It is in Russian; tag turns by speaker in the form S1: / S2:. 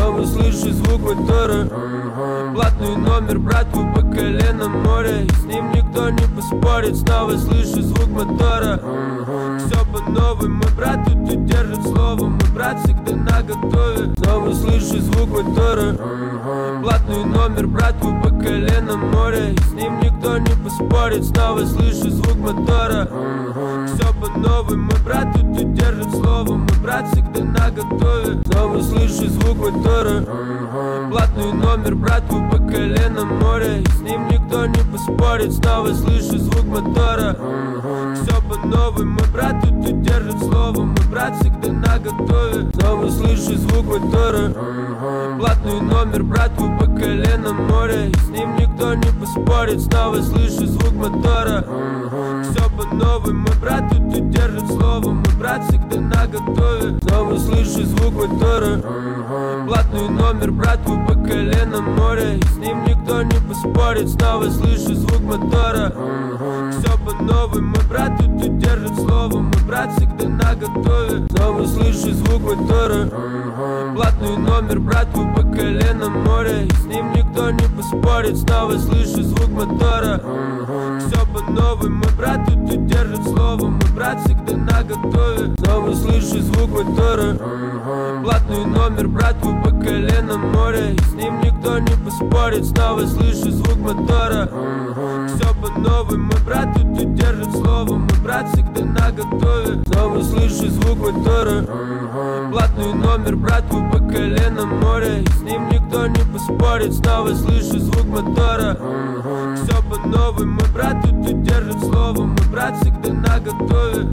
S1: Снова слышу звук мотора. Платный номер, братву по колено море, и с ним никто не поспорит. Снова слышу звук мотора. Все по новой, мой брат тут держит слово. Мой брат всегда наготове. Снова слышу звук мотора. Платный номер, братву по колено море, и с ним никто не поспорит. Снова слышу звук мотора. Все по новой, мой брат тут держит слово. Мой брат всегда наготове. Снова слышу звук мотора. Платный номер, братву по колено море, и с ним никто не поспорит. Снова слышу звук мотора. Все по новой, мой брат тут держит слово. Мой брат всегда наготове. Снова слышу звук мотора. Платный номер, братву по колено море, и с ним никто не поспорит. Снова слышу звук мотора. Все по новой, мой брат тут держит слово. Мой брат всегда наготове. Снова слышу звук мотора. Платный номер, братву по колено море, и с ним никто не поспорит. Снова слышу звук мотора. Все по новой, мой брат тут держит слово. Мой брат всегда наготове. Снова слышу звук мотора. Платный номер, братву по колено море, и с ним никто не поспорит. Снова слышу звук мотора. Все по новой, мой брат тут держит слово. Мой брат всегда наготове. Снова слышу звук мотора. Платный номер, братву по колено море, и с ним никто не поспорит. Снова слышу звук мотора. Все по новой, мой брат тут держит слово. Мой брат всегда наготове. Снова слышу звук мотора. Платный номер, братву по колено море, и с ним никто не поспорит. Снова слышу звук мотора. Все по новой, мой брат тут держит слово. Мой брат всегда наготове.